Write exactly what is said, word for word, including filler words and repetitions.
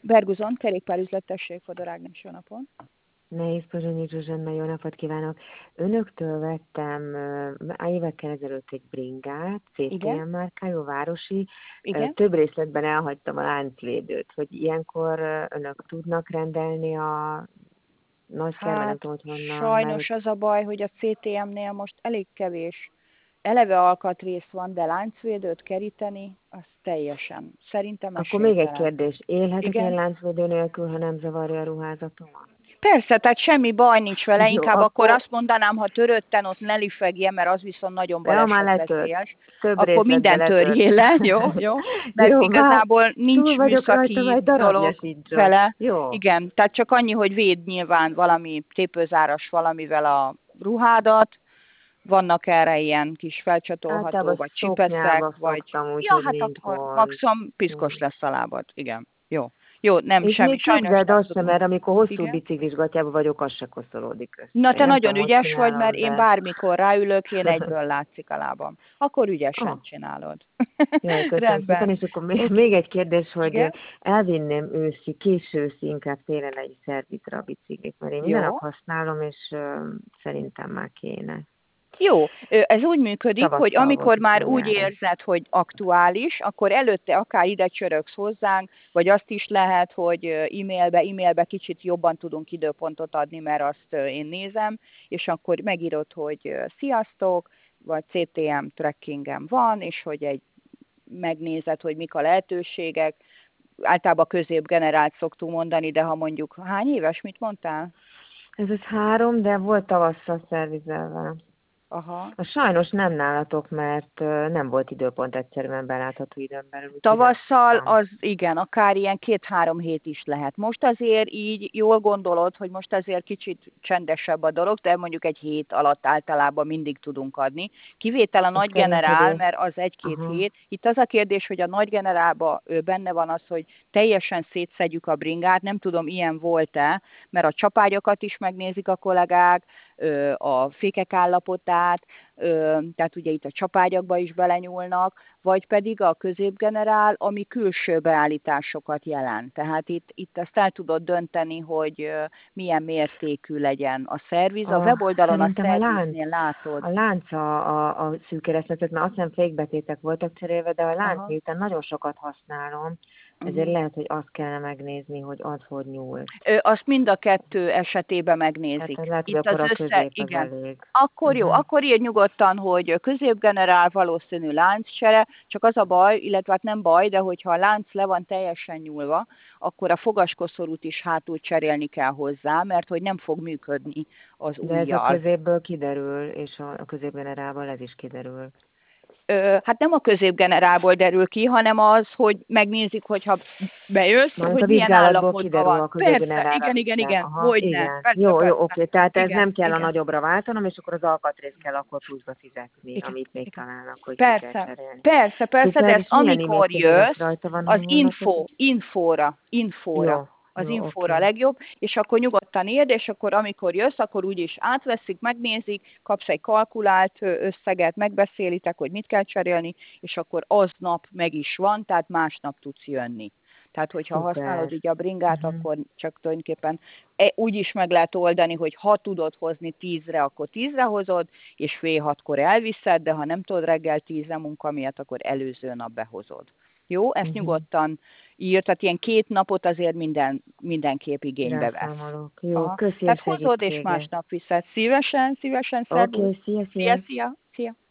Berguzon, kerékpárüzlet, tessék, Fodor Ágnes, jó napot. Nehéz Pozsonyi Zsuzsanna, jó napot kívánok! Önöktől vettem uh, évekkel ezelőtt egy bringát, cé té Igen? em márkájú, városi. Igen? Több részletben elhagytam a láncvédőt, hogy ilyenkor uh, önök tudnak rendelni a Nagykerben, nem Hát tudom, hogy honnan, sajnos mert... az a baj, hogy a cé té em-nél most elég kevés. Eleve alkatrész van, de láncvédőt keríteni, az teljesen. Szerintem Akkor még egy esélytelen. kérdés. Élhetek Igen? én láncvédő nélkül, ha nem zavarja a ruházatomat? Persze, tehát semmi baj nincs vele, Jó, inkább akkor akkor... azt mondanám, ha törötten ott ne lifegje, mert az viszont nagyon Ja, már letört. balesetveszélyes, Több akkor részletbe minden letört. törjél le, jó, jó, mert Jó, már igazából túl nincs vagyok rajta, műszaki majd darabja dolog sincs ott. vele. Jó. Igen, tehát csak annyi, hogy véd nyilván valami tépőzáras valamivel a ruhádat, vannak erre ilyen kis felcsatolható, Általában vagy csipeszek, szoknyába vagy... szoktam, Ja, úgyhogy hát nincs akkor gond. maximum piszkos Nincs. lesz a lábad, igen. Jó, jó, nem, És semmi, még sajnos képzeld nem azt sem, tudunk. mert amikor hosszú Igen? biciklisgatjában vagyok, az se koszolódik Na, össze. Én te nem nagyon tudom, hogy ügyes vagy, mert csinálom, én de... bármikor ráülök, én egyből látszik a lábam. Akkor Oh, ügyesen csinálod. jaj, köszönöm szépen, Rendben. és akkor még, Oké. még egy kérdés, Igen? hogy elvinném őszi, késő őszi, inkább télelei szervizre a biciklit, mert én minden nap Jó. használom, és uh, szerintem már kéne. Jó, ö, ez úgy működik, hogy Tavasszal amikor volt már úgy utoljára. érzed, hogy aktuális, akkor előtte akár ide csörögsz hozzánk, vagy azt is lehet, hogy ö, e-mailbe, e-mailbe kicsit jobban tudunk időpontot adni, mert azt ö, én nézem, és akkor megírod, hogy ö, sziasztok, vagy cé té em trackingem van, és hogy egy megnézed, hogy mik a lehetőségek. Általában középgenerált szoktunk mondani, de ha mondjuk hány éves, mit mondtál? Ez az három, de volt tavasszal szervizelve. Aha. Sajnos nem nálatok, mert nem volt időpont egyszerűen belátható időn belül. Tavasszal az igen, akár ilyen két-három hét is lehet. Most azért így jól gondolod, hogy most azért kicsit csendesebb a dolog, de mondjuk egy hét alatt általában mindig tudunk adni. Kivétel a nagy generál, mert az egy-két Aha. hét. Itt az a kérdés, hogy a nagy generálban benne van az, hogy teljesen szétszedjük a bringát, nem tudom, ilyen volt-e, mert a csapágyokat is megnézik a kollégák, a fékek állapotát, tehát ugye itt a csapágyakba is belenyúlnak, vagy pedig a középgenerál, ami külső beállításokat jelent. Tehát itt, itt azt el tudod dönteni, hogy milyen mértékű legyen a szerviz. A, a weboldalon a szerviznél látod. A lánc a, a, a szűk keresztmetszet, mert azt hiszem fékbetétek voltak cserélve, de a lánc, Aha. miután nagyon sokat használom, ezért uh-huh. lehet, hogy azt kellene megnézni, hogy az hogy nyúl. Ö, azt mind a kettő esetében megnézik. Tehát lehet, itt hogy akkor az a össze, közép igen. az elég. Akkor jó, uh-huh. akkor írj nyugodtan, hogy középgenerál valószínű lánccsere, csak az a baj, illetve hát nem baj, de hogyha a lánc le van teljesen nyúlva, akkor a fogaskoszorút is hátul cserélni kell hozzá, mert hogy nem fog működni az de ez ujjal. a középből kiderül, és a, a középgenerálból ez is kiderül. Ö, hát nem a középgenerálból derül ki, hanem az, hogy megnézik, hogyha bejössz, Majd hogy a milyen vizsgálatból állapotban kiderül van. a Persze, középgenerálra igen, igen, viszem. igen, Aha, hogyne, igen. persze, Jó, persze. jó, oké, tehát ez igen, nem kell igen. a nagyobbra váltanom, és akkor az alkatrészt kell akkor pluszba fizetni, Igen, amit még igen. találnak, hogy ki kell Persze, cserélni. persze, persze, de Szuper, ezt és milyen e-mail amikor címre jössz, rajta van a az honlapot? info, infóra, infóra. Jó, Az jó, infóra a oké. legjobb, és akkor nyugodtan írd, és akkor amikor jössz, akkor úgyis átveszik, megnézik, kapsz egy kalkulált összeget, megbeszélitek, hogy mit kell cserélni, és akkor aznap meg is van, tehát másnap tudsz jönni. Tehát, hogyha Szuper. használod így a bringát, uh-huh. akkor csak tulajdonképpen úgy is meg lehet oldani, hogy ha tudod hozni tízre, akkor tízre hozod, és fél hatkor elviszed, de ha nem tudod reggel tízre munka miatt, akkor előző nap behozod. Jó, ezt uh-huh. nyugodtan írt, tehát ilyen két napot azért minden, mindenképp igénybe vesz. Rászámolok. Jó, köszi a Tehát hozod, és segítséget. másnap viszed. Szívesen, szívesen, Oké, szervusz. okay, szia, szia. Szia, szia, szia.